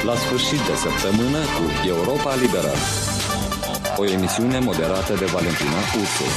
La sfârșit de săptămână cu Europa Liberă. O emisiune moderată de Valentina Ursu.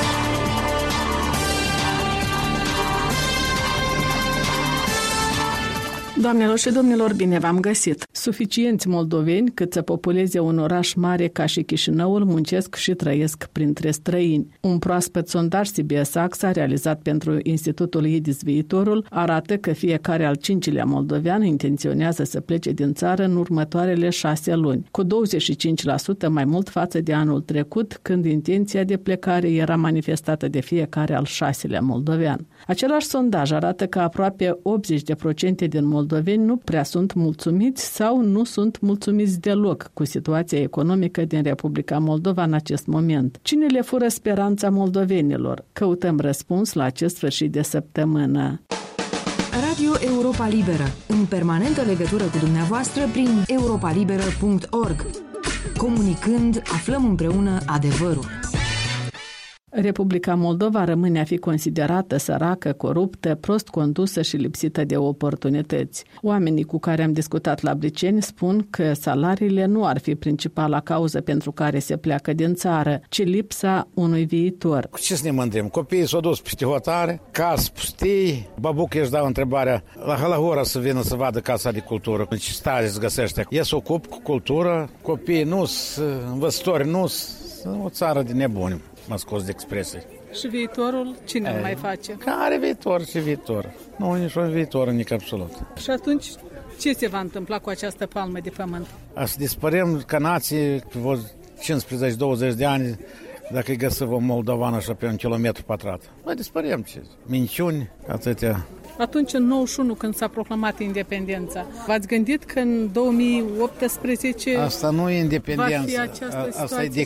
Doamnelor și domnilor, bine v-am găsit! Suficienți moldoveni cât să populeze un oraș mare ca și Chișinăul muncesc și trăiesc printre străini. Un proaspăt sondaj CBS-AXA realizat pentru Institutul IDIS Viitorul arată că fiecare al 5-lea moldovean intenționează să plece din țară în următoarele 6 luni, cu 25% mai mult față de anul trecut, când intenția de plecare era manifestată de fiecare al 6-lea moldovean. Același sondaj arată că aproape 80% din moldoveni nu prea sunt mulțumiți sau nu sunt mulțumiți deloc cu situația economică din Republica Moldova în acest moment. Cine le fură speranța moldovenilor? Căutăm răspuns la acest sfârșit de săptămână. Radio Europa Liberă, în permanentă legătură cu dumneavoastră prin europalibera.org. Comunicând, aflăm împreună adevărul. Republica Moldova rămâne a fi considerată săracă, coruptă, prost condusă și lipsită de oportunități. Oamenii cu care am discutat la Briceni spun că salariile nu ar fi principala cauză pentru care se pleacă din țară, ci lipsa unui viitor. Cu ce să ne mândrim? Copiii s-au dus peste hotare, casă pustii, babucă își dau întrebarea la Hălăhora să vină să vadă casa de cultură, în ce stare se găsește. Ei se ocupă cu cultură, copiii nu-s, învățători nu-s, o țară de nebuni. M-a scos de expresie. Și viitorul cine îl mai face? Care viitor și viitor? Nu, niciun viitor, nici absolut. Și atunci ce se va întâmpla cu această palmă de pământ? Să dispărem ca nație pe 15-20 de ani dacă îi găsăm o moldovană așa pe 1 kilometru pătrat. Noi dispărem ce? Minciuni, atâtea. Atunci, în 91, când s-a proclamat independența, v-ați gândit că în 2018 asta nu e independență, va fi această situație? Asta e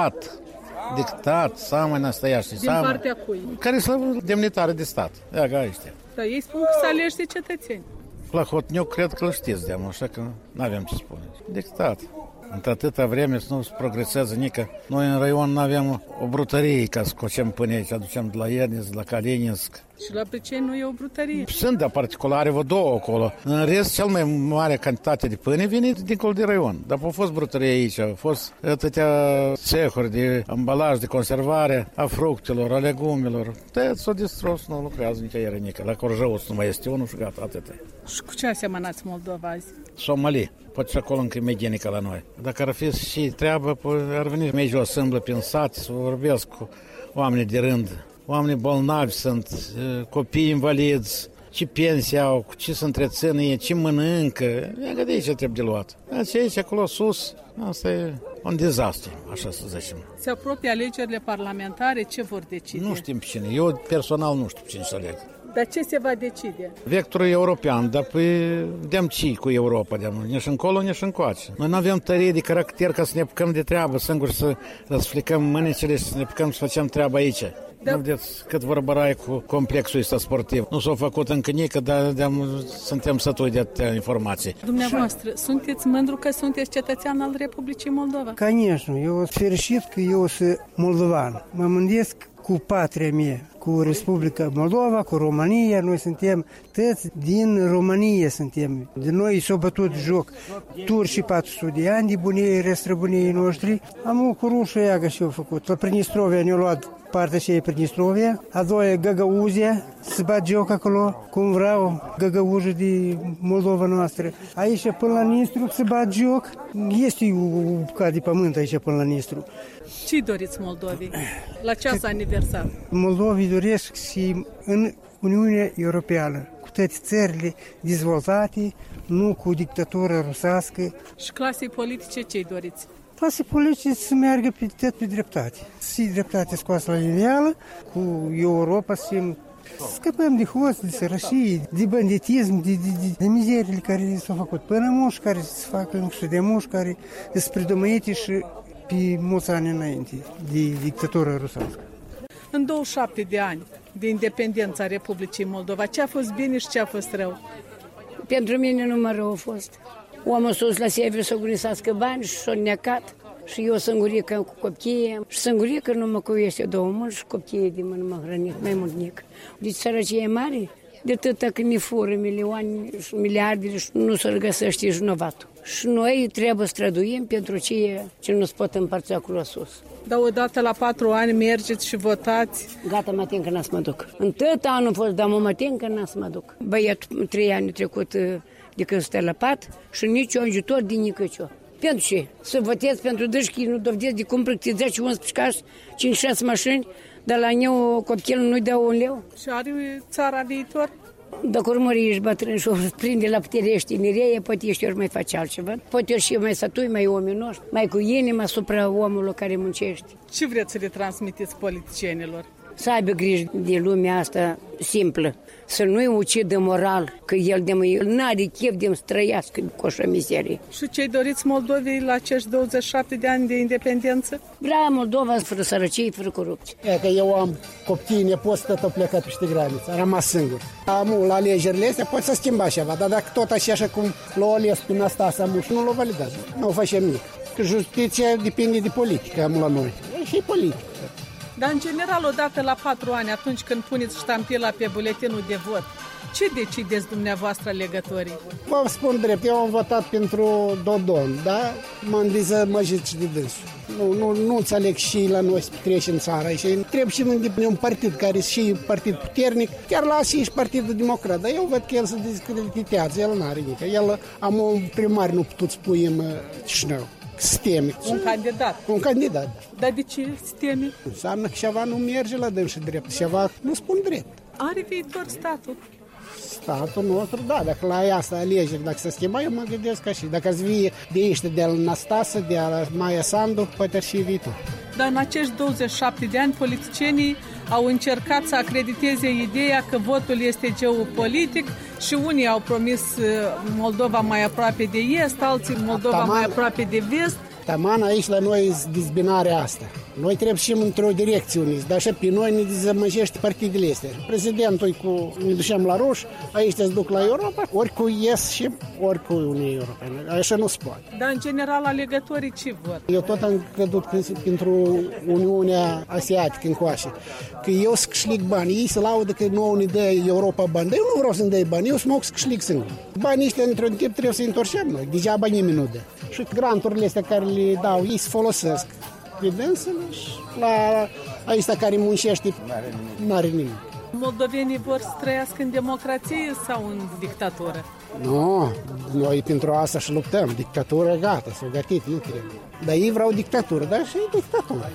dictat, samый nastoящий. Din partea cui? Care sunt demnitari de stat. Ia ca ăștia. Da, ei spun că să alegi de cetățeni. La Hotniuc cred că îl știți de-amul, așa că n-avem ce spune. Dictat. Într-atâta vreme să nu se progresează nică. Noi în raion n-avem o brutărie ca să cocem pâine aici, aducem de la Iernis, de la Kalininsk. Și la Briceni nu e o brutărie? Sunt de particulare, vă două acolo. În rest, cel mai mare cantitate de pâine vine dincolo de raion. Dar a fost brutărie aici, au fost atâtea cehuri de ambalaj, de conservare a fructelor, a legumelor. Tăiat s-o distrus, nu lucrează nicăieri nică. La Corjăuț nu mai este unul și gata, atâta. Și cu ce asemănați Moldova azi? Somali. Poate și acolo încă e mai ghenică la noi. Dacă ar fi și treabă, ar veni mai jos, sâmblă prin sat, să vorbesc cu oamenii de rând. Oamenii bolnavi sunt, copii invalizi, ce pensii au, cu ce se întrețină ei, ce mănâncă. Ia de aici trebuie de luat. Aici, acolo sus, asta e un dezastru, așa să zicem. Se apropie alegerile parlamentare, ce vor decide? Nu știm pe cine. Eu personal nu știu pe cine să aleg. Dar ce se va decide? Vectorul european, dar vedem ce cu Europa, nici încolo, nici încoace. Noi nu avem tărie de caracter ca să ne apucăm de treabă, singuri să răsflicăm mânicile și să ne apucăm să facem treaba aici. Da. Nu vedeți cât vorbărai cu complexul ăsta sportiv. Nu s-a făcut încă nică, dar suntem sătui de atâtea informații. Dumneavoastră, sunteți mândru că sunteți cetățean al Republicii Moldova? Конечно, eu sunt fericit că eu sunt moldovan. Mă mândresc cu patria mea, cu Republica Moldova, cu România. Noi suntem toți din România suntem. De noi s-au bătut joc turcii 400 de ani de bunii, răstrăbunii noștri. Am o curușă iagă și eu făcut. La Pridnistrovia ne-a luat partea și e Pridnistrovia. A doua e Găgăuzia, se bat joc acolo, cum vreau, Găgăuzia de Moldova noastră. Aici până la Nistru se bat joc. Este o bucată de pământ aici până la Nistru. Ce doriți Moldovii? La ceas aniversar? Moldovii doresc și în Uniunea Europeană, cu toate țările dezvoltate, nu cu dictatură rusească. Și clasei politice ce-i doriți? Clasei politice să meargă pe dreptate. Să dreptate scoasă la iveală, cu Europa să scăpăm de hoți, de sărășii, de banditism, de mizerile care s-au făcut până muși, care se fac încă și de muși, care sunt predomăite și pe mulți ani înainte de dictatura rusească. În 27 de ani de independența Republicii Moldova, ce a fost bine și ce a fost rău? Pentru mine numai rău a fost. Omul sus la Sieviu să gurisească bani și s-a necat. Și eu sângurică cu copiii. Și sângurică numai cu este 2 mâini și copiii de mână mă hrănit, mai mult nic. Deci sărăcie mare, de atâta că mi fură milioane și miliardele și nu se regăsește vinovatul. Și noi trebuie să străduim pentru ce nu se pot împărți acolo sus. Dar odată la 4 ani mergeți și votați? Gata, mă tin că n-a să mă duc. În tot anul a fost, dar mă tin că n-a să mă duc. Băiatul 3 ani trecut de când stă la pat și nici un ajutor din nicăcio. Pentru ce? Să votez pentru dâșchi, nu dovedesc de cum plătiți 10-11 case, 5-6 mașini, dar la eu copilul nu-i dau un leu. Și are țara viitor? Dacă urmări ești bătrân și o prinde la putere, ești tinerie, poate ești ori mai face altceva. Poate ori și mai satui, mai ominoși, mai cu inima asupra omului care muncește. Ce vreți să le transmiteți politicienilor? Să aibă grijă de lumea asta simplă, să nu-i ucidă moral, că el n-are chef de să trăiască cu așa mizerie. Și ce-i doriți Moldovei la acești 27 de ani de independență? Vrea Moldova fără sărăcie, fără corupție. E că eu am copii, nepoți, tot au plecat peste graniță, am rămas singur. Amul, la alegerile astea poate să schimba ceva, dar dacă tot așa cum l-o ales prin asta amul și nu l-o validat, nu o facem nimic. Că justiția depinde de politică, amul la noi. E și politică. Dar, în general, odată la 4 ani, atunci când puneți ștampila pe buletinul de vot, ce decideți dumneavoastră alegătorii? Vă spun drept, eu am votat pentru Dodon, da? M-am dezamăgit de dânsul. Nu înțeleg și la noi să trece în țară și trebuie și un partid care e și partid puternic, chiar la și Partidul Democrat, dar eu văd că el se discreditează, el n-are nică. El am un primar, nu putut spui în Chișinău. Sistemic. Un candidat. Dar de ce sistemic? Înseamnă că ceva nu merge la dânsul drept, ceva nu spun drept. Are viitor statul? Statul nostru, da, dacă la asta alegeri, dacă se schimba, eu mă gândesc ca și. Dacă ați vie de aici, de la Năstase, de la Maia Sandu, poate ar și viitor. Dar în acești 27 de ani, politicienii au încercat să acrediteze ideea că votul este geopolitic și unii au promis Moldova mai aproape de est, alții Moldova mai aproape de vest. Taman aici la noi e dezbinarea asta. Noi trebuie și într-o direcție uniți, dar așa pe noi ne dezamăgește partidele astea. Prezidentul ne ducem la ruși, aici te duc la Europa, ori cu ES și ori cu Uniunea Europeană. Așa nu se poate. Dar în general alegătorii ce văd? Eu tot am crezut că pentru Uniunea Asiatică încoace, că eu să câștig bani, ei se laudă că nouă ne dă Europa bani, dar eu nu vreau să-mi dai bani, eu mă să câștig singur. Banii ăștia într-un timp trebuie să-i întorcem noi, degeaba nimeni nu dă. Și granturile astea care le dau, ei se folosesc. Evidensele și la aici care muncește, n-are nimic. Moldovenii vor să trăiască în democrație sau în dictatură? Nu, noi pentru asta și luptăm. Dictatură, gata, s-au gătit, nu trebuie. Dar ei vreau dictatură, dar și dictatură.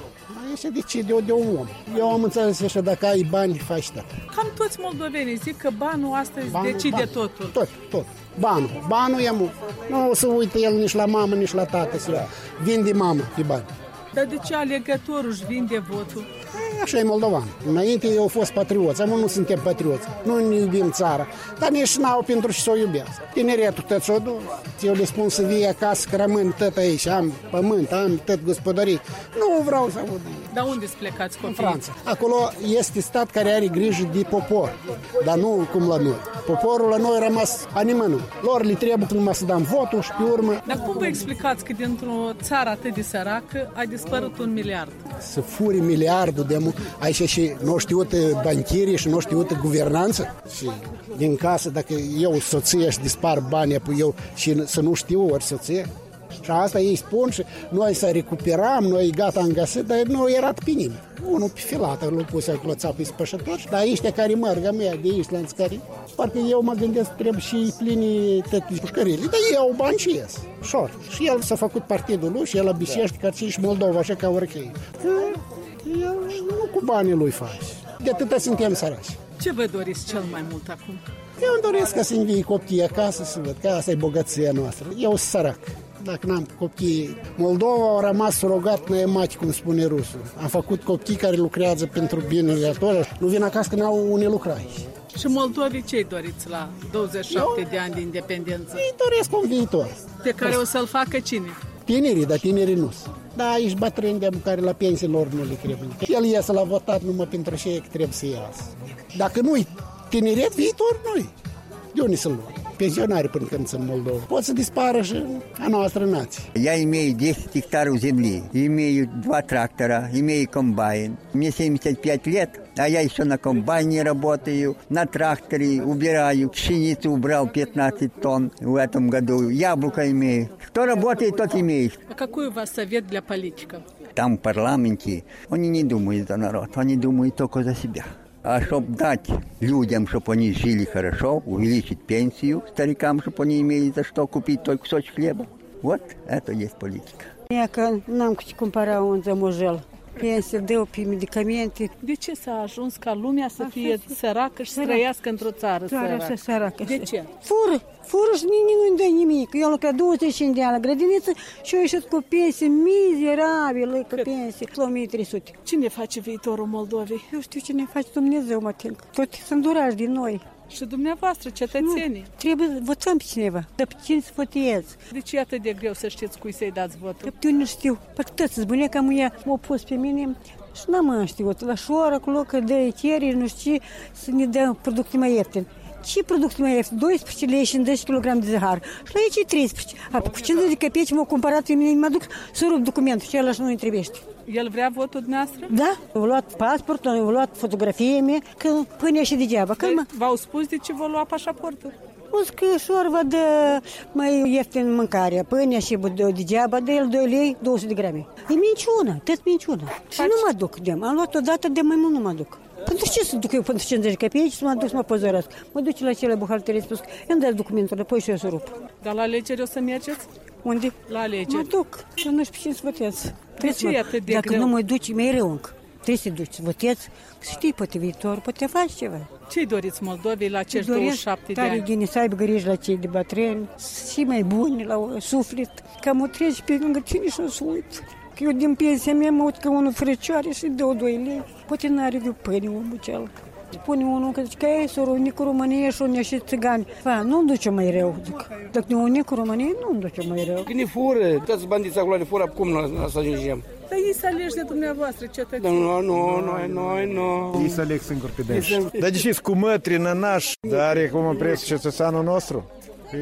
Aici decide de un om. Eu am înțeles așa, dacă ai bani, faci tot. Cam toți moldovenii zic că banul astăzi decide totul. Tot. Banul e mult. Nu o să uită el nici la mamă, nici la tată. Vinde mamă pe bani. Dar de ce alegătorul își vinde votul? Așa e moldovan. Înainte eu au fost patrioți, acum nu suntem patrioți. Nu ne iubim țara, dar nici n-au pentru și să o iubească. Tineretul tot s-o duc. Eu le spun să vie acasă, că rămân tot aici, am pământ, am tot gospodării. Nu vreau să aud. Dar unde să plecați copiii? În Franța. Acolo este stat care are grijă de popor, dar nu cum la noi. Poporul la noi a rămas animânul. Lor le trebuie numai să dăm votul și pe urmă. Dar cum vă explicați că dintr-o țară atât de săracă a dispărut 1 miliard? Să furi miliardul de aici și nu știută banchirii și nu știută guvernanță. Și din casă, dacă eu soție și dispar banii eu și să nu știu ori soție. Și asta ei spun și noi să recuperăm, noi gata am găsit, dar nu era pe nimeni. Unul pe filată, l-a pus acolo țapă spășător, dar ăștia care merg, mea de islanți care, parcă eu mă gândesc trebuie și plini toate pușcările, dar ei au bani și ies, șor. Și el s-a făcut partidul lui și el abisește că ți și Moldova, așa ca oricei. Că el nu cu banii lui faci. De atâta suntem săraci. Ce vă doriți cel mai mult acum? Eu îmi doresc ca să învii copiii acasă să văd că asta e bogăția noastră. Eu sunt sărac. Dacă n-am copii, Moldova a rămas surogat năiemachi, cum spune rusul. Am făcut copii care lucrează pentru binele atunci. Nu vin acasă că n-au unde lucra aici. Și Moldovii ce-i doriți la 27 de ani de independență? Îi doresc un viitor. Pe care o să-l facă cine? Tinerii, dar tinerii nu. Da, aici bătrâni de care la pensii lor nu le trebuie. El iese la votat numai pentru ce trebuie să iasă. Dacă nu-i tineret, viitor nu-i. De unde să-l luăm? Pensionari până când sunt Moldova. Pot să dispară și a noastră nație. Я имею 10 гектаров земли, имею 2 трактора, имею комбайн. Мне 75 лет. А я еще на комбайне работаю, на тракторе убираю. Пшеницу убрал 15 тонн в этом году. Яблоко имею. Кто работает, тот имеет. А какой у вас совет для политиков? Там в парламенте они не думают за народ, они думают только за себя. А чтобы дать людям, чтобы они жили хорошо, увеличить пенсию старикам, чтобы они имели за что купить только кусочек хлеба. Вот это есть политика. Că n-am cu ce cumpăra un zămojel. Pensie, dă pe medicamente. De ce s-a ajuns ca lumea să fie săracă și să trăiască într-o țară săracă? De ce? Fură și nimeni nu-i dă nimic. Eu am lucrat 25 de ani la grădiniță și eu ieșit cu pensie mizerabilă, cu pensie, 1300. Cine face viitorul Moldovei? Eu știu cine face, Dumnezeu mă ating. Tot sunt durași din noi. Și dumneavoastră, cetățenii. Trebuie să votăm pe cineva, dar pe cine să votez. De ce e atât de greu să știți cui să-i dați votul? Eu nu știu. Pentru că toți zbuneca muia m-au pus pe mine și n-am știut. La șoară, acolo, că dă etieri, nu știu ce, să ne dă producte mai ieftine. Ce producte mai ieftine? 12 lei și 10 kg de zahăr. Și la aici e 13. Cu 50 de căpeci m-au cumpărat pe mine, mă duc să rup documentul și ăla și nu-i trebuiește. El vrea votul dumneavoastră? Da. Au luat pasportul, au luat fotografia mea, că pâine și degeaba. V-au spus de ce vă lua pașaportul? O că șorva dă mai ieftin mâncarea, pâinea și degeaba, de el 2 lei, 200 de grame. E minciună, tot minciună. Și nu mă duc de am luat odată de mai mult nu mă duc. Pentru ce să duc eu pentru 50 de căpeci să mă duc să mă pozoresc? Mă duc la cele buhalterii, spus, îmi dați documentul, apoi și eu să rup. Dar la alegeri o să mergeți? Unde? La alegeri. Mă duc, că nu știu pe cine să votez. De ce e atât de Dacă greu? nu mă duci, mai rău încă. Trebuie să duci să votezi, să știi, poate viitor, poate faci ceva. Ce-i doriți Moldovei la acești 27 de ani? Tare să aibă grijă la cei de bătrâni, și mai buni la suflet, că mă treci pe lângă tine și o să uit. Că eu din pensia mea mă uit că unul frăcioare și dă 2 lei. Poate n-are de pâine omul cealaltă. Spune unul că zice că e soră, unică România și unii și țigani. Nu-mi duce mai rău, zic. Dacă nu unică România, nu-mi duce mai rău. Când ne fură, toți bandiți acolo ne fură, cum nu să ajungem? Dar ei să alegi de dumneavoastră, cetățenii. Nu. Ei să aleg singur pe dânsi. Dar deși cu mătri, nănași, dar are cum preț cetățeanul nostru?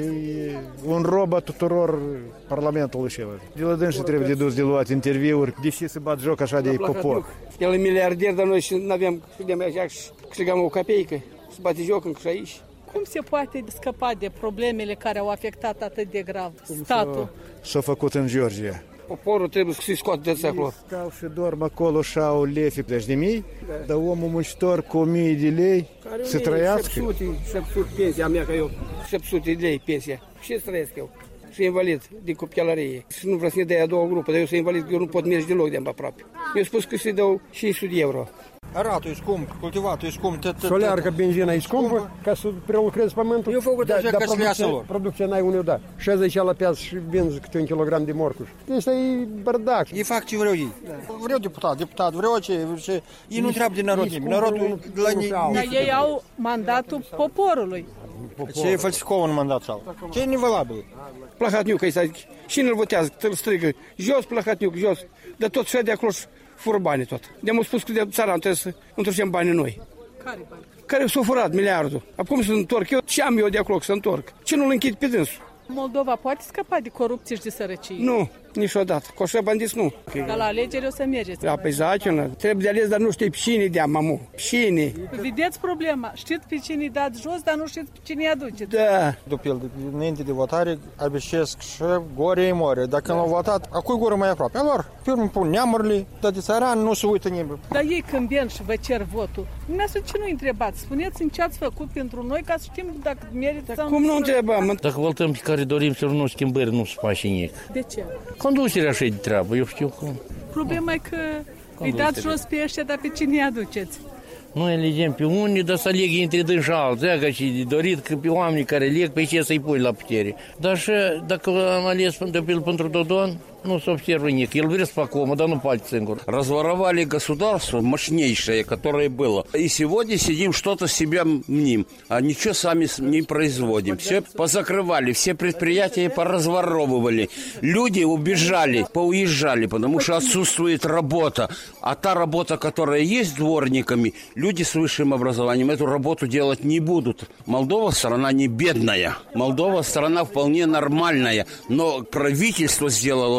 E un rob a tuturor parlamentului și de la dânsi trebuie de dus de luat interviuri, deși se bat joc așa de popor. El e miliarder, dar noi și n-avem, știm așa și câștigăm o capeică, se bate joc încă și aici. Cum se poate scăpa de problemele care au afectat atât de grav statul? S-a făcut în Georgia. Poporul trebuie să-i scoate de acolo. Stau și dorm acolo și au lefi de mii, dar omul muncitor cu 1000 de lei să trăiască. 700 pensia mea, că eu 700 de lei pensia. Și să trăiesc eu. Și invalid din copilărie. Și nu vreau să ne dea a doua grupă, dar eu sunt invalid, eu nu pot merge deloc de aproape. Eu spus că să-i dau 600 de euro. Aratul e scump, cultivatul e scump. Solearcă, benzina e scumpă, ca să prelucrezi pământul. Eu făcut așa ca să viața lor. Producția n-ai unul, da. 60 la piață și vinzi câte 1 kilogram de morcuș. Ăsta e bărdac. Ei fac ce vreau ei. Vreau deputat, vreau ce... Ei nu întreabă de narod nimeni. Narodul la ei... Dar ei au mandatul poporului. Ce falsificau un mandat sau? Ce e nevalabil? Plahatniuc, îi zic, și nu-l votează, îl strigă, jos, Plahatniuc, jos. Dar tot și de acolo fură banii tot. De-am spus că de țara trebuie să întorcem banii noi. Care bani? Care s-au furat miliardul. Acum să întorc eu, ce am eu de acolo să întorc? Ce nu-l închid pe dânsul? Moldova poate scăpa de corupție și de sărăcie? Nu, niciodată. Cu așa bandiți nu. Dar la alegeri o să mergeți. Da, pe zacină. Trebuie de ales, dar nu știi pe cine dea, mamu. Cine? Vedeți problema. Știți pe cine dați jos, dar nu știți pe cine îi aduceți. Da. După înainte de votare, albicesc și gore e more. Dacă l-au votat, a cui gură mai aproape? Alor, pe urmă pun neamurile, dar de țăran nu se uită nimeni. Dar ei când vin și vă cer votul, dumneavoastră ce nu întrebați? Spuneți-mi ce ați făcut pentru noi ca să știm dacă merită sau nu. Cum nu întrebăm? Dacă votăm pe care dorim să nu schimbări, nu se face nimic. De ce? Conducerea așa de treabă, eu știu cum. Problema e că îi dați jos pe ăștia, dar pe cine îi aduceți? Noi elegem pe unii, dar să aleg între dâns și alții, că și de dorit că pe oamenii care leg, pe ce să-i pui la putere. Dar și dacă am ales pentru Dodon, nu se обсервирует ник. El vrea să facă omul, dar nu poate singur. Разворовали государство мощнейшее, которое было. И сегодня сидим, что-то себя мним, а ничего сами не производим. Все позакрывали, все предприятия поразворовывали. Люди убежали, поуезжали, потому что отсутствует работа. А та работа, которая есть дворниками, люди с высшим образованием эту работу делать не будут. Молдова страна не бедная. Молдова страна вполне нормальная. Но правительство сделало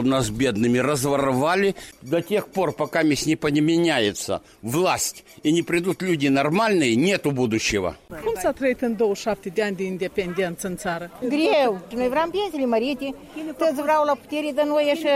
нас бедными, разворовали. До тех пор, пока не поменяется власть и не придут люди нормальные, нету будущего. Cum s-a trăit în 27 de ani de independență în țară? Greu. Noi vrem pensiile mărite, toți vreau la putere, dar noi și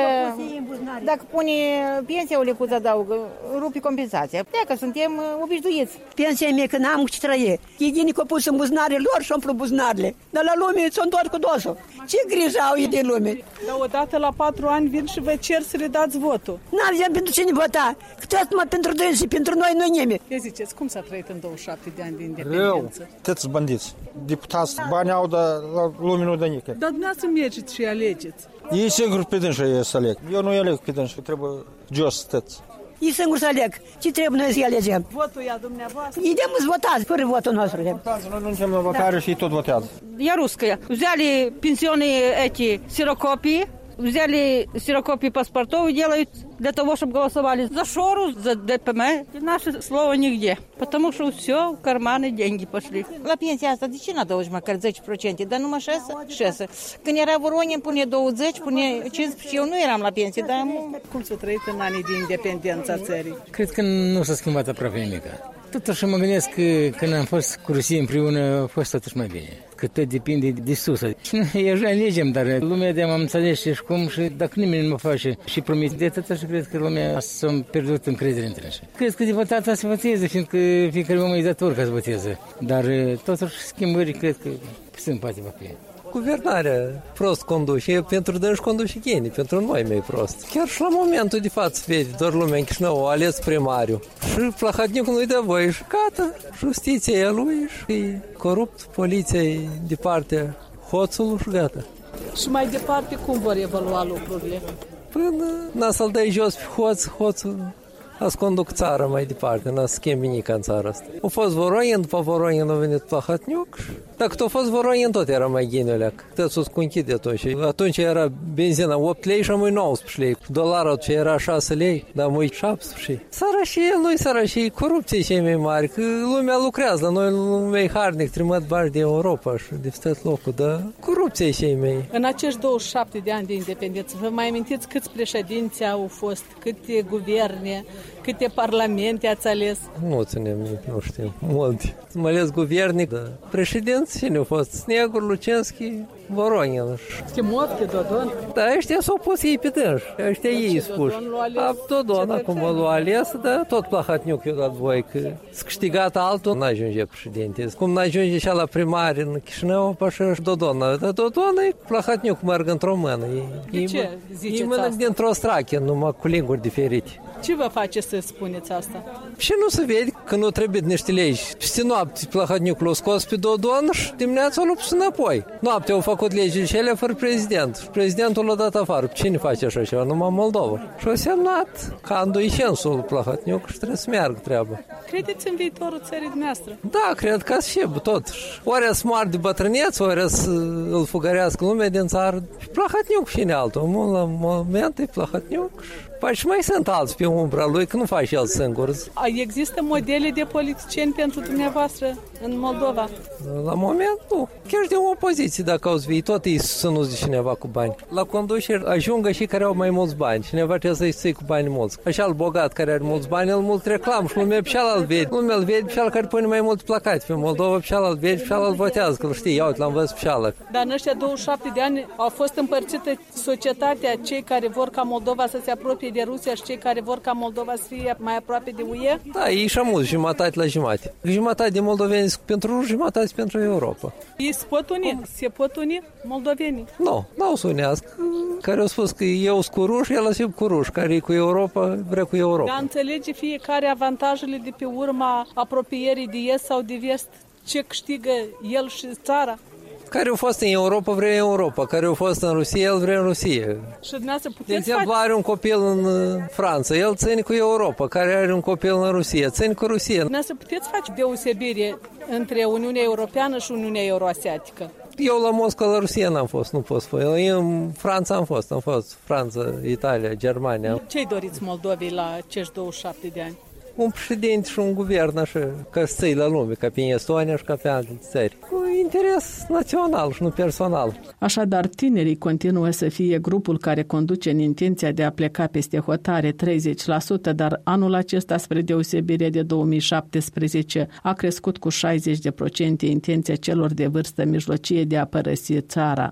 dacă pune pensia, o lecuță adaugă, rupi compensația. Dacă suntem obișnuiți. Pensia mea că n-am cu ce trăie. Ei că pus în buzunarele lor și umplu buzunarele. Dar la lume s-o întorc cu dosul. Ce grijă au ei de lume? Dar odată la 4 ani vin și vă cer să le dați votul. N-avem pentru cine vota. Că tot numai pentru dâns și pentru noi nu nimeni. Ce ziceți, cum s-a trăit în 27 de ani de independență? Rău. Tăți bandiți. Deputați bani au, dar la lume nu dă nică. Dar dumneavoastră mergeți și alegeți. Ei singur pe dânsa e să aleg. Eu nu aleg pe dânsa, trebuie jos tăți. Ei singur să aleg. Ce trebuie noi să alegem? Votul e a dumneavoastră? Idem să votați fără votul nostru. Noi nu începem la votare și tot votează. Я русская. Взяли пенсионные эти сирокопии, взяли сирокопии паспортов и делают для того, чтобы голосовали за Шору, за ДПМ. Наше слово нигде. Потому что все, в карманы деньги пошли. La pensia asta, de ce n-a adaugi măcar 10%? Dar numai 6. Când era Voronin, pune 20, pune 15. Eu nu eram la pensie, dar... Cum s-a trăit în anii de independență a țării? Cred că nu s-a schimbat aproape nimic. Totuși mă gândesc că când am fost cu Rusia împreună, a fost totuși mai bine. Că tot depinde de sus. Și noi așa alegem, dar lumea de-am înțeles și cum și dacă nimeni nu mă face și promite de atât, și cred că lumea s-a pierdut încredere între noi. Cred că de votat să voteze, fiindcă fiecare om e dator ca să voteze. Dar totuși schimbări cred că sunt poate va fi. Guvernarea prost conduce, pentru dânși conduce ghenii, pentru noi mai prost. Chiar și la momentul de față, vede, doar lumea în Chișinău a ales primariu. Și Plahotniuc nu-i dă voie și gata, justiția e a lui și corupt, poliția e de partea hoțului și gata. Și mai departe cum vor evolua lucrurile? Până n-a să-l dai jos pe hoțul, a-ți conduc țara mai departe, n-a să schimbi nica în țara asta. A fost Voronin, după Voronin a venit Plahotniuc. Dacă a fost Voronin, tot era mai ghiniuleac. Tot s-o închide atunci. Atunci era benzina 8 lei și amui 19 lei. Dolarul ce era 6 lei, dar amui 17. Sărășie, nu-i sărășie, corupție cei mai mari, că lumea lucrează. Noi lumea harnic, trimit bani de Europa și de stat locul, dar corupție cei mai. În acești 27 de ani de independență, vă mai amintiți câți președinți au fost, câte guverne, câte parlamente ați ales? Nu ținem, nu știu, multe. Am ales guvernic, da. Președinți, cine au fost? Snegur, Lucenski, Voronin. Timovski, Dodon? Da, ăștia s-au pus ei pe dânși, ăștia ei spuși. Dodon acum l-a ales, dar tot Plahotniuc i-a dat voi, că s-a câștigat altul, n-ajunge președinte. Cum n-ajunge și la primar în Chișinău, așa și Dodon. Dar Dodon e Plahotniuc merg într-o mână. De ce ziceți asta? E mână dintr-o strache, numai cu linguri diferite. Ce vă face să spuneți asta? Și nu se vede că nu trebuie niște legi. Peste noapte Plahotniuc l-a scos pe Dodon și dimineața l-a pus înapoi. Noaptea au făcut legile și ele fără prezident. Și prezidentul l-a dat afară. Cine face așa ceva? Numai Moldova. Și a semnat că anduicensul Plahotniuc și trebuie să meargă treaba. Credeți în viitorul țării dumneavoastră? Da, cred că și totuși. Ori să moară de bătrânețe, ori să îl fugărească lumea din țară. Și Plahotniuc și ne altul. La moment e Plahotniuc. Păi și mai sunt alți pe umbra lui, că nu faci el singur. Există modele de politicieni pentru dumneavoastră în Moldova? La moment nu. Chiar de o opoziție, dacă auzi vii, tot îi susținuți de cineva cu bani. La conducere ajungă și care au mai mulți bani. Cineva trebuie să-i susții cu bani mulți. Așa al bogat care are mulți bani, el mult reclam și lumea pe cealaltă vede. Lumea îl vede pe cealaltă care pune mai mult placate. Pe Moldova pe cealaltă vede, pe cealaltă votează, că îl știi, ia uite, l-am văzut pe cealaltă. Dar în ăștia 27 de ani au fost împărțită societatea, cei care vor ca Moldova să se apropie de Rusia și cei care vor ca Moldova să fie mai aproape de UE? Da, ei și mulți, jumătate la jumătate. Jumătate de moldoveni pentru Rusia, jumătate pentru Europa. Ei se pot uni? Se pot uni moldovenii? Nu, n-au să unească. Care au spus că eu sunt cu ruși, el a cu ruși. Care e cu Europa, vrea cu Europa. Dar înțelege fiecare avantajele de pe urma apropierii de est sau de vest? Ce câștigă el și țara? Care au fost în Europa, vrea Europa. Care au fost în Rusia, el vrea în Rusia. Și dumneavoastră puteți de exemplu, are un copil în Franța, el ține cu Europa. Care are un copil în Rusia, ține cu Rusia. Dumneavoastră puteți face deosebire între Uniunea Europeană și Uniunea Euroasiatică? Eu la Moscova, la Rusia n-am fost, nu pot spune. Eu în Franța am fost Franța, Italia, Germania. Ce-i doriți Moldovei la acești 27 de ani? un președinte și un guvern așa, ca să la lume, ca pe Estonia și ca pe alte țări. Cu interes național și nu personal. Așadar, tinerii continuă să fie grupul care conduce în intenția de a pleca peste hotare 30%, dar anul acesta, spre deosebire de 2017, a crescut cu 60% intenția celor de vârstă mijlocie de a părăsi țara.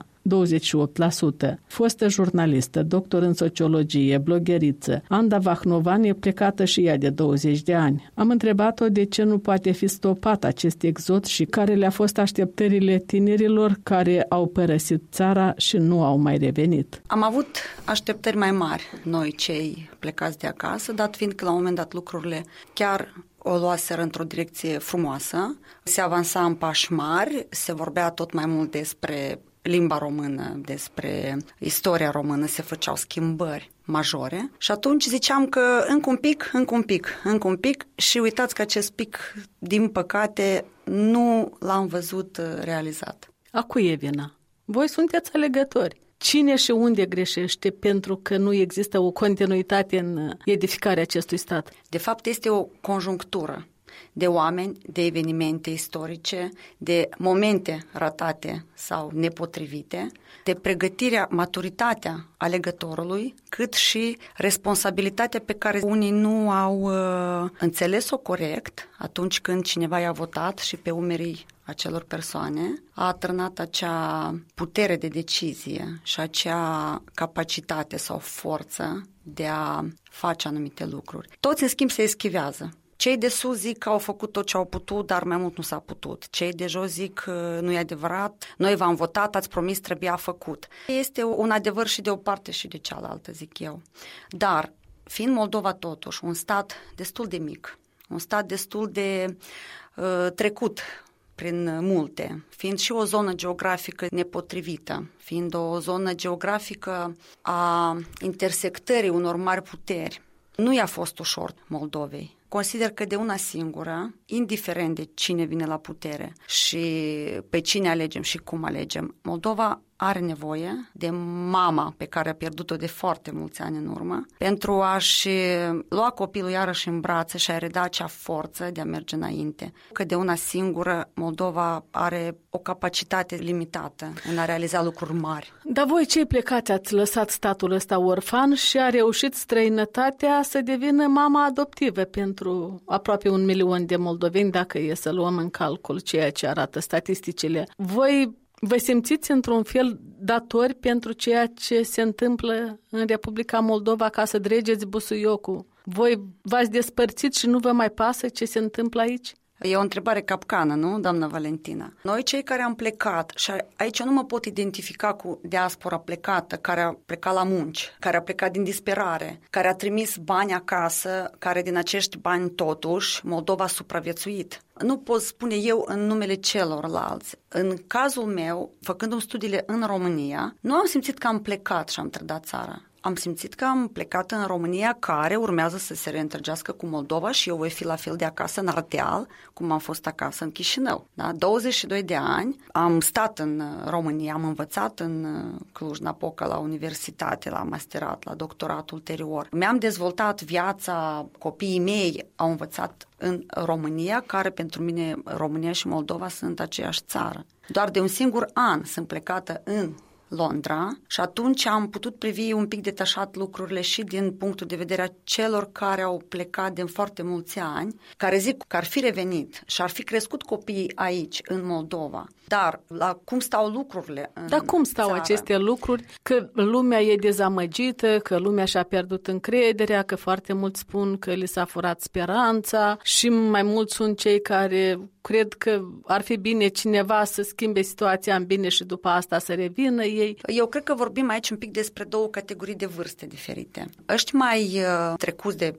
28%. Fostă jurnalistă, doctor în sociologie, blogheriță, Anda Vahnovan e plecată și ea de 20 de ani. Am întrebat-o de ce nu poate fi stopat acest exod și care le-a fost așteptările tinerilor care au părăsit țara și nu au mai revenit. Am avut așteptări mai mari, noi cei plecați de acasă, dat fiind că la un moment dat lucrurile chiar o luaseră într-o direcție frumoasă, se avansa în pași mari, se vorbea tot mai mult despre limba română, despre istoria română, se făceau schimbări majore și atunci ziceam că încă un pic și uitați că acest pic, din păcate, nu l-am văzut realizat. A cui e vina? Voi sunteți alegători. Cine și unde greșește pentru că nu există o continuitate în edificarea acestui stat? De fapt, este o conjunctură de oameni, de evenimente istorice, de momente ratate sau nepotrivite, de pregătirea, maturitatea alegătorului, cât și responsabilitatea pe care unii nu au înțeles-o corect atunci când cineva i-a votat și pe umerii acelor persoane a atârnat acea putere de decizie și acea capacitate sau forță de a face anumite lucruri. Toți, în schimb, se eschivează. Cei de sus zic că au făcut tot ce au putut, dar mai mult nu s-a putut. Cei de jos zic că nu e adevărat, noi v-am votat, ați promis, trebuia făcut. Este un adevăr și de o parte și de cealaltă, zic eu. Dar, fiind Moldova totuși un stat destul de mic, un stat destul de trecut prin multe, fiind și o zonă geografică nepotrivită, fiind o zonă geografică a intersectării unor mari puteri, nu i-a fost ușor Moldovei. Consider că de una singură, indiferent de cine vine la putere și pe cine alegem și cum alegem, Moldova are nevoie de mama pe care a pierdut-o de foarte mulți ani în urmă pentru a-și lua copilul iarăși în brațe și a reda acea forță de a merge înainte. Că de una singură Moldova are o capacitate limitată în a realiza lucruri mari. Dar voi cei plecați ați lăsat statul ăsta orfan și a reușit străinătatea să devină mama adoptivă pentru aproape 1 milion de moldoveni, dacă e să luăm în calcul ceea ce arată statisticile. Voi vă simțiți într-un fel datori pentru ceea ce se întâmplă în Republica Moldova ca să dregeți busuiocul? Voi v-ați despărțit și nu vă mai pasă ce se întâmplă aici? E o întrebare capcană, nu, doamna Valentina? Noi, cei care am plecat, și aici eu nu mă pot identifica cu diaspora plecată, care a plecat la munci, care a plecat din disperare, care a trimis bani acasă, care din acești bani totuși Moldova a supraviețuit. Nu pot spune eu în numele celorlalți. În cazul meu, făcându-mi studiile în România, nu am simțit că am plecat și am trădat țara. Am simțit că am plecat în România, care urmează să se reîntregească cu Moldova și eu voi fi la fel de acasă în Ardeal, cum am fost acasă în Chișinău. Da? 22 de ani am stat în România, am învățat în Cluj-Napoca la universitate, la masterat, la doctorat ulterior. Mi-am dezvoltat viața, copiii mei au învățat în România, care pentru mine România și Moldova sunt aceeași țară. Doar de un singur an sunt plecată în Londra și atunci am putut privi un pic detașat lucrurile și din punctul de vedere a celor care au plecat de foarte mulți ani, care zic că ar fi revenit și ar fi crescut copiii aici, în Moldova. Dar la cum stau lucrurile în Dar cum stau țară? Aceste lucruri? Că lumea e dezamăgită, că lumea și-a pierdut încrederea, că foarte mulți spun că li s-a furat speranța și mai mulți sunt cei care cred că ar fi bine cineva să schimbe situația în bine și după asta să revină ei. Eu cred că vorbim aici un pic despre două categorii de vârste diferite. Ăști mai trecuți de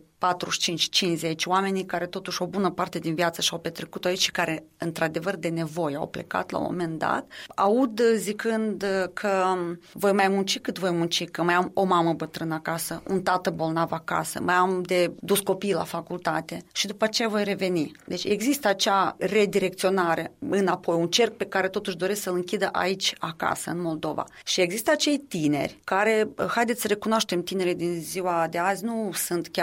45-50, oamenii care totuși o bună parte din viață și-au petrecut aici și care, într-adevăr, de nevoie au plecat la un moment dat, aud zicând că voi mai munci cât voi munci, că mai am o mamă bătrână acasă, un tată bolnav acasă, mai am de dus copiii la facultate și după aceea voi reveni. Deci există acea redirecționare înapoi, un cerc pe care totuși doresc să-l închidă aici, acasă, în Moldova. Și există acei tineri care, haideți să recunoaștem, tinerii din ziua de azi nu sunt chiar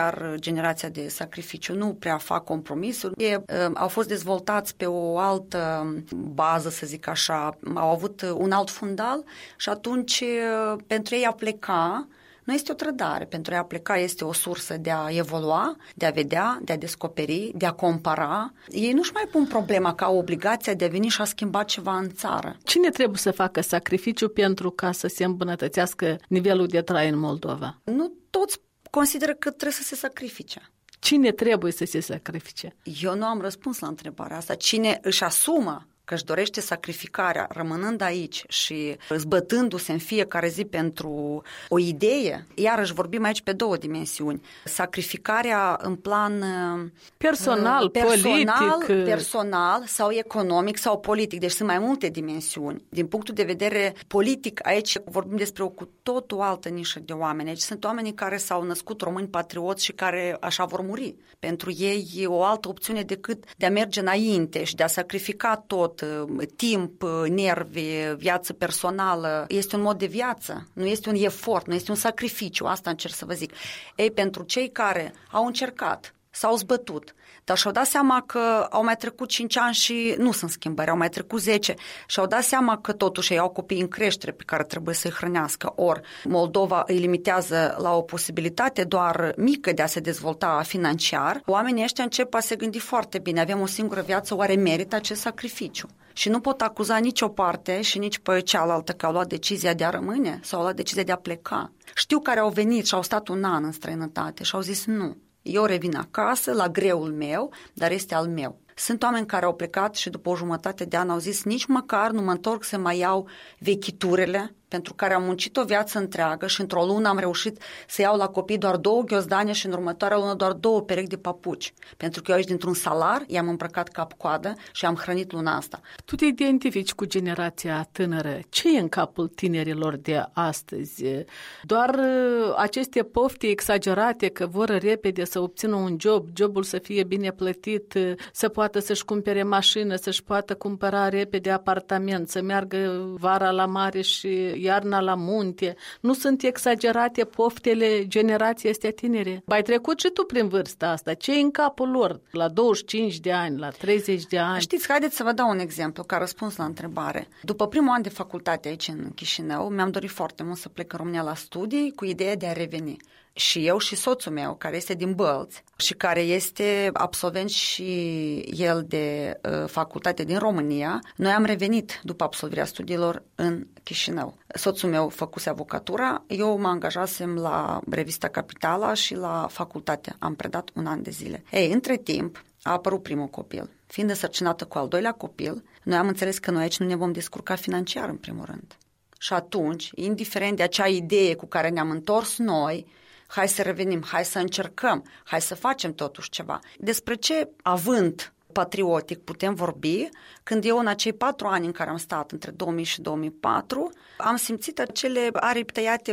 generația de sacrificiu, nu prea fac compromisuri. Au fost dezvoltați pe o altă bază, să zic așa, au avut un alt fundal și atunci pentru ei a pleca nu este o trădare, pentru a pleca este o sursă de a evolua, de a vedea, de a descoperi, de a compara. Ei nu-și mai pun problema ca obligația de a veni și a schimba ceva în țară. Cine trebuie să facă sacrificiu pentru ca să se îmbunătățească nivelul de trai în Moldova? Nu toți consideră că trebuie să se sacrifice. Cine trebuie să se sacrifice? Eu nu am răspuns la întrebarea asta. Cine își asumă că își dorește sacrificarea, rămânând aici și zbătându-se în fiecare zi pentru o idee, iarăși vorbim aici pe două dimensiuni. Sacrificarea în plan personal, politic. Personal sau economic sau politic, deci sunt mai multe dimensiuni. Din punctul de vedere politic, aici vorbim despre o cu totul altă nișă de oameni. Aici sunt oamenii care s-au născut români patrioți și care așa vor muri. Pentru ei e o altă opțiune decât de a merge înainte și de a sacrifica tot, timp, nervi, viață personală. Este un mod de viață, nu este un efort, nu este un sacrificiu, asta încerc să vă zic. Ei, pentru cei care au încercat, s-au zbătut, dar și-au dat seama că au mai trecut 5 ani și nu sunt schimbări, au mai trecut 10 și-au dat seama că totuși ei au copii în creștere pe care trebuie să-i hrănească. Ori Moldova îi limitează la o posibilitate doar mică de a se dezvolta financiar. Oamenii ăștia încep a se gândi foarte bine, avem o singură viață, oare merită acest sacrificiu? Și nu pot acuza nici o parte și nici pe cealaltă că au luat decizia de a rămâne sau au luat decizia de a pleca. Știu care au venit și au stat un an în străinătate și au zis nu. Eu revin acasă, la greul meu, dar este al meu. Sunt oameni care au plecat și după o jumătate de an au zis nici măcar nu mă întorc să mai iau vechiturile pentru care am muncit o viață întreagă și într-o lună am reușit să iau la copii doar 2 ghiozdane și în următoarea lună doar 2 perechi de papuci. Pentru că eu aici dintr-un salar i-am îmbrăcat cap-coadă și am hrănit luna asta. Tu te identifici cu generația tânără. Ce e în capul tinerilor de astăzi? Doar aceste pofte exagerate că vor repede să obțină un job, jobul să fie bine plătit, să poată să-și cumpere mașină, să-și poată cumpăra repede apartament, să meargă vara la mare și iarna la munte. Nu sunt exagerate poftele generației astea tinere? Ai trecut și tu prin vârsta asta. Ce e în capul lor? La 25 de ani, la 30 de ani? Știți, haideți să vă dau un exemplu ca răspuns la întrebare. După primul an de facultate aici în Chișinău, mi-am dorit foarte mult să plec în România la studii cu ideea de a reveni. Și eu și soțul meu, care este din Bălți și care este absolvent și el de facultate din România, noi am revenit după absolvirea studiilor în Chișinău. Soțul meu făcuse avocatura, eu mă angajasem la revista Capitala și la facultate. Am predat 1 an de zile. Ei, între timp a apărut primul copil. Fiind însărcinată cu al doilea copil, noi am înțeles că noi aici nu ne vom descurca financiar în primul rând. Și atunci, indiferent de acea idee cu care ne-am întors noi, hai să revenim, hai să încercăm, hai să facem totuși ceva. Despre ce avânt patriotic putem vorbi când eu în acei 4 ani în care am stat între 2000 și 2004 am simțit acele aripi tăiate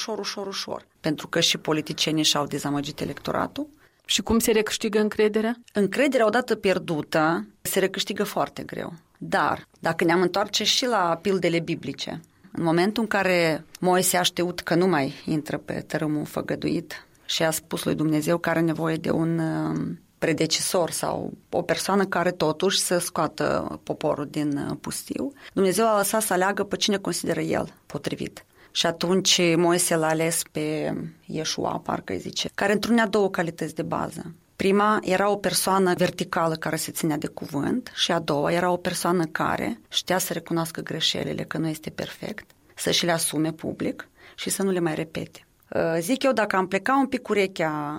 ușor, pentru că și politicienii și-au dezamăgit electoratul. Și cum se recâștigă încrederea? Încrederea odată pierdută se recâștigă foarte greu. Dar dacă ne-am întoarce și la pildele biblice, în momentul în care Moise a știut că nu mai intră pe tărâmul făgăduit și a spus lui Dumnezeu că are nevoie de un predecisor sau o persoană care totuși să scoată poporul din pustiu, Dumnezeu a lăsat să aleagă pe cine consideră el potrivit. Și atunci Moise l-a ales pe Ieșua, parcă îi zice, care întrunea 2 calități de bază. Prima era o persoană verticală care se ținea de cuvânt și a doua era o persoană care știa să recunoască greșelile, că nu este perfect, să și le asume public și să nu le mai repete. Zic eu, dacă am plecat un pic urechea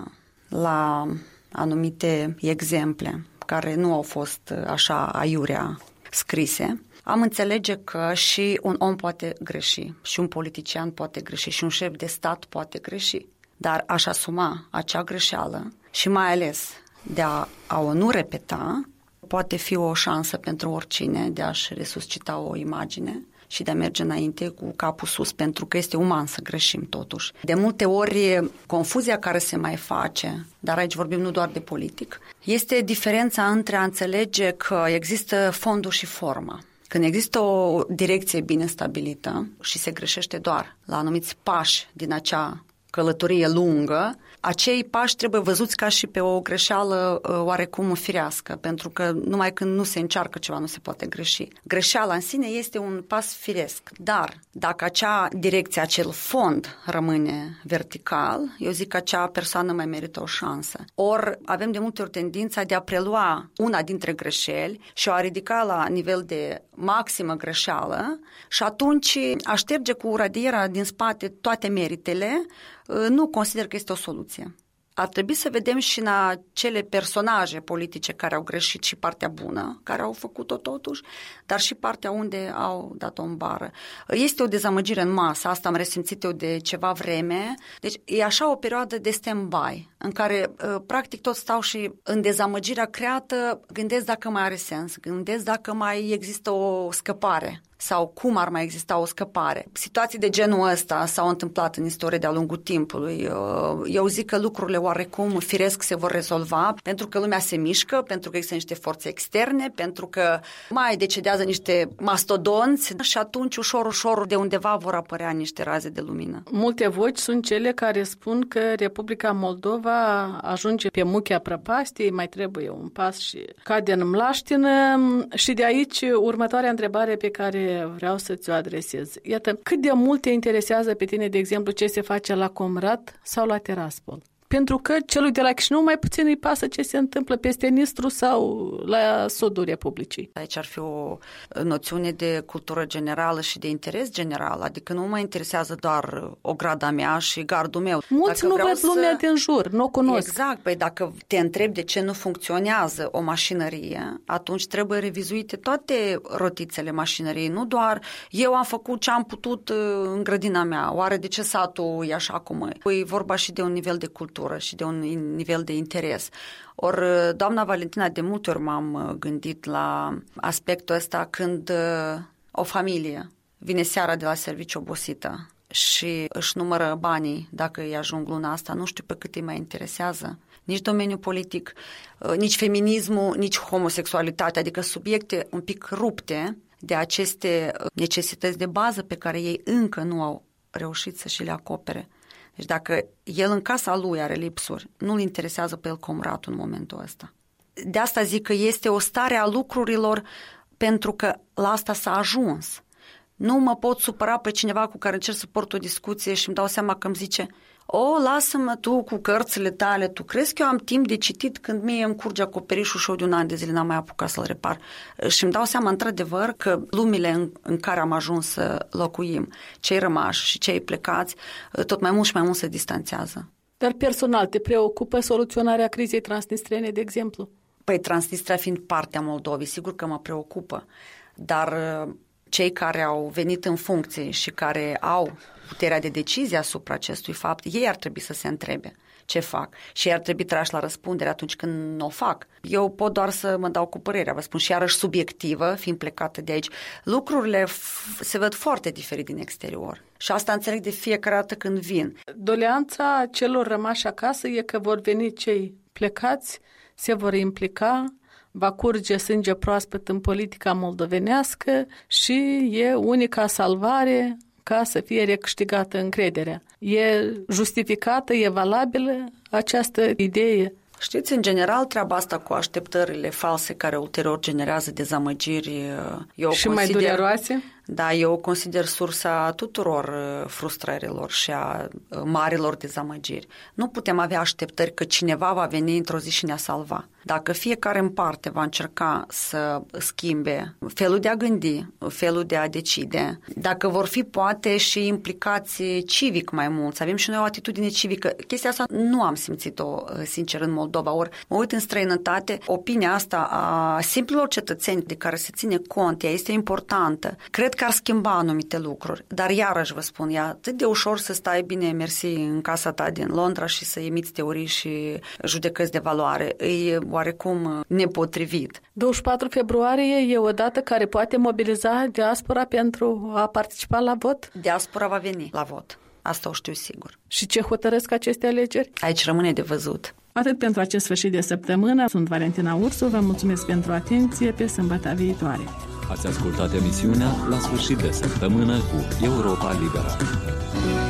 la anumite exemple care nu au fost așa aiurea scrise, am înțelege că și un om poate greși, și un politician poate greși, și un șef de stat poate greși. Dar aș asuma acea greșeală și mai ales de a o nu repeta, poate fi o șansă pentru oricine de a-și resuscita o imagine și de a merge înainte cu capul sus, pentru că este uman să greșim totuși. De multe ori, confuzia care se mai face, dar aici vorbim nu doar de politic, este diferența între a înțelege că există fondul și forma. Când există o direcție bine stabilită și se greșește doar la anumiți pași din acea călătorie lungă, acei pași trebuie văzuți ca și pe o greșeală oarecum firească, pentru că numai când nu se încearcă ceva nu se poate greși. Greșeala în sine este un pas firesc, dar dacă acea direcție, acel fond rămâne vertical, eu zic că acea persoană mai merită o șansă. Ori avem de multe ori tendința de a prelua una dintre greșeli și o a ridica la nivel de maximă greșeală și atunci a șterge cu radiera din spate toate meritele, nu consider că este o soluție. Ar trebui să vedem și în acele personaje politice care au greșit și partea bună, care au făcut-o totuși, dar și partea unde au dat-o în bară. Este o dezamăgire în masă, asta am resimțit eu de ceva vreme, deci e așa o perioadă de stand-by, în care practic tot stau și în dezamăgirea creată gândesc dacă mai are sens, gândesc dacă mai există o scăpare sau cum ar mai exista o scăpare. Situații de genul ăsta s-au întâmplat în istorie de-a lungul timpului. Eu zic că lucrurile oarecum firesc se vor rezolva pentru că lumea se mișcă, pentru că există niște forțe externe, pentru că mai decedează niște mastodonți și atunci ușor de undeva vor apărea niște raze de lumină. Multe voci sunt cele care spun că Republica Moldova ajunge pe muchea prăpastiei, mai trebuie un pas și cade în mlaștină și de aici următoarea întrebare pe care vreau să ți-o adresez. Iată, cât de mult te interesează pe tine, de exemplu, ce se face la Comrat sau la Tiraspol? Pentru că celui de la Chișinău mai puțin îi pasă ce se întâmplă peste Nistru sau la sudul Republicii. Aici ar fi o noțiune de cultură generală și de interes general, adică nu mă interesează doar ograda mea și gardul meu. Mulți dacă nu văd lumea din jur, nu o cunosc. Exact, păi dacă te întrebi de ce nu funcționează o mașinărie, atunci trebuie revizuite toate rotițele mașinăriei, nu doar eu am făcut ce am putut în grădina mea, oare de ce satul e așa cum e? E vorba și de un nivel de cultură și de un nivel de interes. Ori, doamna Valentina, de multe ori m-am gândit la aspectul ăsta când o familie vine seara de la serviciu obosită și își numără banii dacă îi ajung luna asta, nu știu pe cât îi mai interesează. Nici domeniul politic, nici feminismul, nici homosexualitatea, adică subiecte un pic rupte de aceste necesități de bază pe care ei încă nu au reușit să și le acopere. Deci dacă el în casa lui are lipsuri, nu-l interesează pe el Comratul în momentul ăsta. De asta zic că este o stare a lucrurilor pentru că la asta s-a ajuns. Nu mă pot supăra pe cineva cu care încerc să port o discuție și îmi dau seama că îmi zice lasă-mă tu cu cărțile tale, tu crezi că eu am timp de citit când mie îmi curge acoperișul și eu de un an de zile n-am mai apucat să-l repar. Și îmi dau seama într-adevăr că lumile în care am ajuns să locuim, cei rămași și cei plecați, tot mai mult și mai mult se distanțează. Dar personal te preocupă soluționarea crizei transnistrene, de exemplu? Păi Transnistria fiind partea Moldovei, sigur că mă preocupă, dar cei care au venit în funcție și care au puterea de decizie asupra acestui fapt, ei ar trebui să se întrebe ce fac și ei ar trebui trași la răspundere atunci când o fac. Eu pot doar să mă dau cu părerea, vă spun, și iarăși subiectivă, fiind plecată de aici. Lucrurile se văd foarte diferit din exterior și asta înțeleg de fiecare dată când vin. Doleanța celor rămași acasă e că vor veni cei plecați, se vor implica, va curge sânge proaspăt în politica moldovenească și e unica salvare ca să fie recâștigată încrederea. E justificată, e valabilă această idee? Știți, în general, treaba asta cu așteptările false care ulterior generează dezamăgiri, și mai dureroase? Da, eu consider sursa tuturor frustrărilor și a marilor dezamăgiri. Nu putem avea așteptări că cineva va veni într-o zi și ne-a salva. Dacă fiecare în parte va încerca să schimbe felul de a gândi, felul de a decide, dacă vor fi poate și implicați civic mai mulți, avem și noi o atitudine civică. Chestia asta nu am simțit-o, sincer, în Moldova. Ori mă uit în străinătate, opinia asta a simplilor cetățeni de care se ține cont, ea este importantă. Cred că ar schimba anumite lucruri, dar iarăși vă spun, e atât de ușor să stai bine mersi în casa ta din Londra și să emiți teorii și judecăți de valoare. E oarecum nepotrivit. 24 februarie e o dată care poate mobiliza diaspora pentru a participa la vot? Diaspora va veni la vot. Asta o știu sigur. Și ce hotărăsc aceste alegeri? Aici rămâne de văzut. Atât pentru acest sfârșit de săptămână. Sunt Valentina Ursu, vă mulțumesc pentru atenție, pe sâmbătă viitoare. Ați ascultat emisiunea La sfârșit de săptămână cu Europa Liberă.